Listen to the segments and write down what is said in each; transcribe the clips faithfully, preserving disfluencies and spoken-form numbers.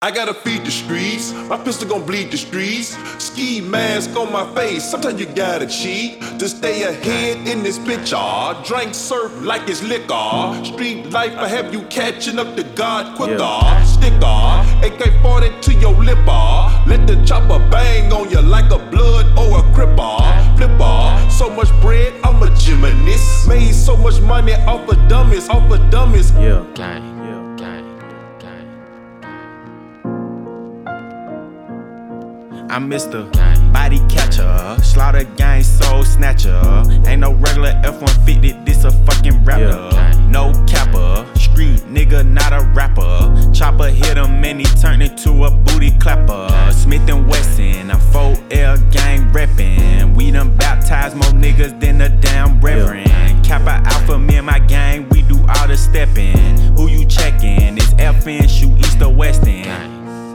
I gotta feed the streets, my pistol gon' bleed the streets. Ski mask on my face, sometimes you gotta cheat to stay ahead in this bitch. Ah, drink surf like it's liquor. Street life will have you catching up to God quicker. Yeah. Sticker, A K forty to your lip. Ah, let the chopper bang on you like a blood or a cripper. Flipper, so much bread, I'm a gymnast. Made so much money off of dummies, off of dummies. Yeah, gang. I'm Mister Body Catcher, Slaughter Gang Soul Snatcher. Ain't no regular F one fifty, this a fucking raptor. Yeah. No capper, street nigga, not a rapper. Chopper hit him and he turned into a booty clapper. Smith and Wesson, I'm four L gang reppin'. We done baptized more niggas than a damn reverend. Yeah. Kappa Alpha, me and my gang, we do all the steppin'. Who you checkin'? It's F N, shoot east or west end.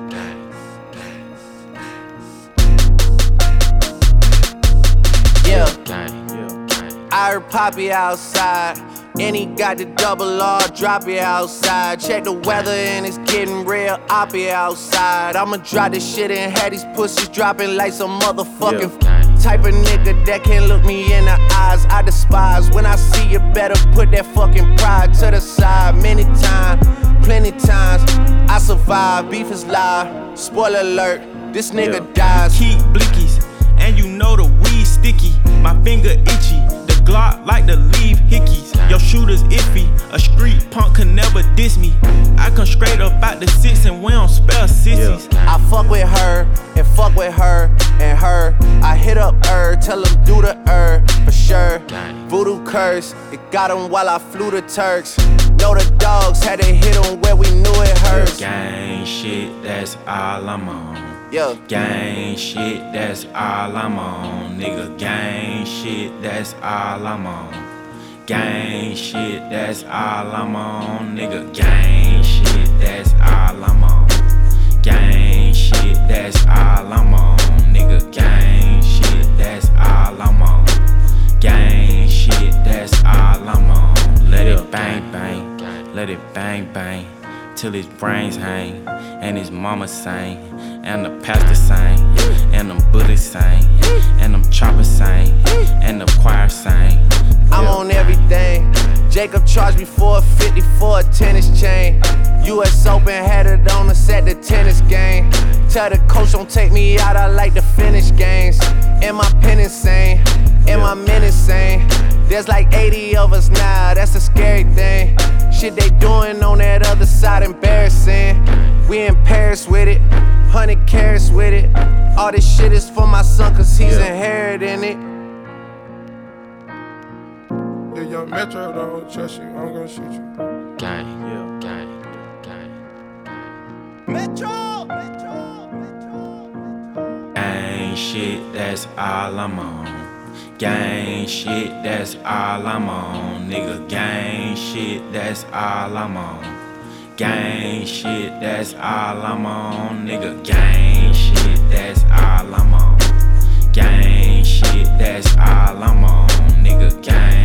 I heard Poppy outside, and he got the double R, drop it outside. Check the weather and it's getting real, I'll be outside. I'ma drop this shit and have these pussies dropping like some motherfucking yeah. type of nigga that can't look me in the eyes. I despise when I see you, better put that fucking pride to the side. Many times, plenty times, I survive, beef is live. Spoiler alert, this nigga yeah. dies. Keep blickies, and you know the weed sticky. My finger itchy. Glock like to leave hickeys. Your shooter's iffy. A street punk can never diss me. I come straight up out the six and we don't spell sissies. Yeah. I fuck with her and fuck with her and her. I hit up her, tell them do the her for sure. Voodoo curse, it got him while I flew the Turks. Know the dogs had to hit him where we knew it hurts. Gang shit, that's all I'm on. Yeah. Gang shit, that's all I'm on. Nigga, gang shit, that's all I'm on. Gang shit, that's all I'm on. Nigga, gang shit, that's all I'm on. Gang shit, that's all I'm on. Nigga, gang shit, that's all I'm on. Gang shit, that's all I'm on. Let it bang bang, let it bang bang. Till his brains hang, and his mama sang, and the pastor sang, and them Buddhists sang, and them choppers sang, and the choir sang. I'm on everything. Jacob charged me four fifty for a tennis chain. U S Open had it on us at the tennis game. Tell the coach don't take me out, I like to finish games. And my pen insane, and my men insane. There's like eighty of us now, that's a scary thing. Shit they doing on that other side embarrassing. We in Paris with it, hundred carats with it. All this shit is for my son cause he's yeah. inheriting it. Yeah, young Metro don't trust you, I'm gonna shoot you. Gang, yeah, gang, gang. Metro! Metro! Metro! Metro! Gang shit, that's all I'm on. Gang shit, that's all I'm on. Nigga, gang shit, that's all I'm on. Gang shit, that's all I'm on. Nigga, gang shit, that's all I'm on. Gang shit, that's all I'm on. Nigga, gang